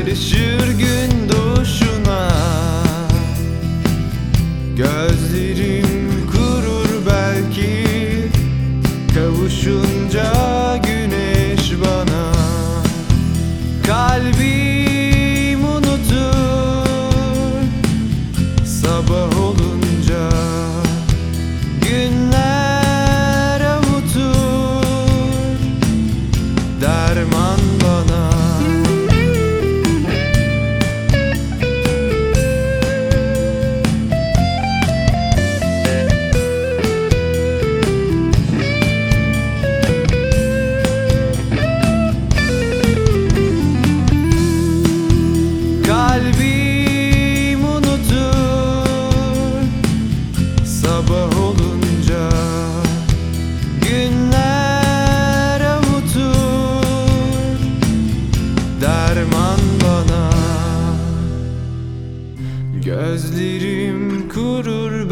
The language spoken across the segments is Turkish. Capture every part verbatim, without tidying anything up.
karışır gün doğuşuna. Gözlerim kurur belki, kavuşunca güneş bana. Kalbim unutur sabah olunca, günler avutur derman bana. Kalbim unutur sabah olunca, günler avutur derman bana. Gözlerim kurur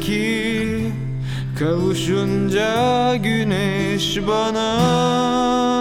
belki, kavuşunca güneş bana.